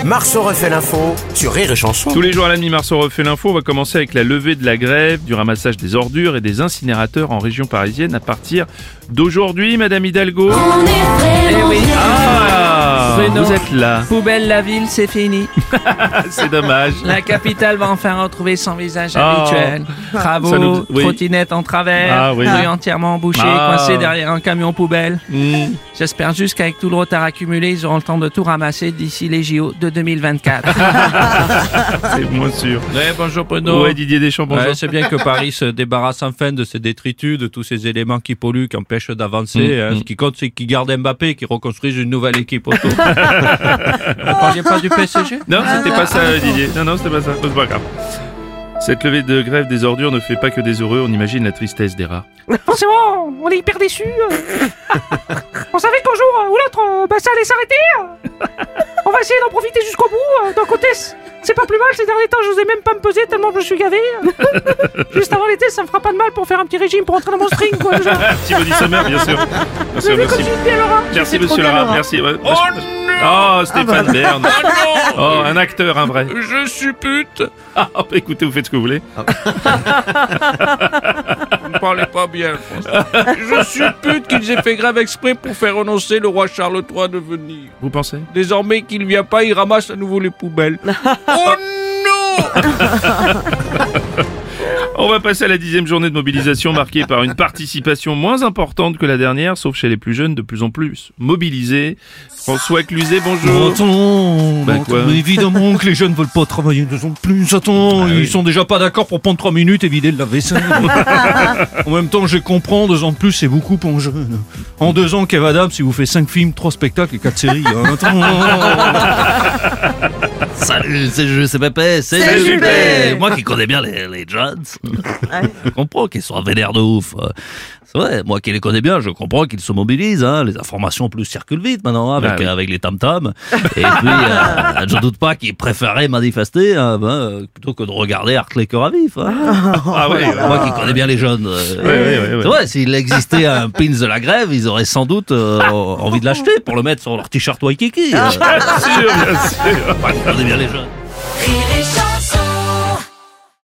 Marceau refait l'info sur Rire et Chanson. Tous les jours à la nuit, Marceau refait l'info. On va commencer avec la levée de la grève du ramassage des ordures et des incinérateurs en région parisienne à partir d'aujourd'hui, Madame Hidalgo. Eh oui. Ah, Bruno. vous êtes là. Poubelle, la ville, c'est fini. C'est dommage. La capitale va enfin retrouver son visage Ah. habituel. Ça Travaux, nous- oui. trottinettes en travers, Ah, oui. rue entièrement bouchée, Ah. coincée derrière un camion poubelle. J'espère juste qu'avec tout le retard accumulé, ils auront le temps de tout ramasser d'ici les JO de 2024. C'est moins sûr. Ouais, bonjour Bruno. Ouais, Didier Deschamps, bonjour. Ouais, c'est bien que Paris se débarrasse enfin de ces détritus, de tous ces éléments qui polluent, qui empêchent d'avancer. Ce qui compte, c'est qu'ils gardent Mbappé et qu'ils reconstruisent une nouvelle équipe autour. Vous parliez pas du PSG? Non, c'était pas ça, Didier. Non, c'était pas ça. C'est pas grave. Cette levée de grève des ordures ne fait pas que des heureux. On imagine la tristesse des rats. Forcément, on est hyper déçus. On savait qu'un jour ou l'autre, ça allait s'arrêter. On va essayer d'en profiter jusqu'au bout. D'un côté, c'est pas plus mal. Ces derniers temps, je n'osais même pas me peser tellement je me suis gavé. Juste avant l'été, ça me fera pas de mal pour faire un petit régime pour entrer dans mon string, quoi. Genre. Petit body summer, bien sûr. Bien Vous sûr, avez merci. conduit bien, Laura. Merci, C'est trop monsieur bien, Lara. Laura. Merci. Ouais, oh, Stéphane Bern. Oh, un acteur, un vrai. Je suppute. Ah, bah, écoutez, vous faites ce que vous voulez. Vous ne parlez pas bien, François. Je suppute qu'ils aient fait grève exprès pour faire renoncer le roi Charles III de venir. Vous pensez? Désormais qu'il ne vient pas, il ramasse à nouveau les poubelles. Oh non! On va passer à la 10e journée de mobilisation marquée par une participation moins importante que la dernière, sauf chez les plus jeunes, de plus en plus mobilisés. François Cluzet, bonjour. Attends, Bah, quoi mais évidemment que les jeunes veulent pas travailler 2 ans de plus. Attends, ils sont déjà pas d'accord pour prendre 3 minutes et vider de la vaisselle. En même temps, je comprends, 2 ans de plus, c'est beaucoup pour un jeune. En 2 ans, Kev Adams, il vous fait 5 films, 3 spectacles et 4 séries. Hein. Attends. Salut, c'est Pépé, c'est Juppé. Moi qui connais bien les Jones, je comprends qu'ils soient vénères de ouf. C'est vrai, moi qui les connais bien, je comprends qu'ils se mobilisent. Hein. Les informations en plus circulent vite maintenant hein, avec, oui. avec les tam-tams. Et puis, je doute pas qu'ils préféraient manifester hein, plutôt que de regarder Hartley cœur à vif. Hein. Ah ouais, Moi qui connais bien les jeunes. ouais. C'est vrai, s'il existait un pins de la grève, ils auraient sans doute envie de l'acheter pour le mettre sur leur t-shirt Waikiki. Bien sûr, bien sûr. Moi qui connais bien les jeunes.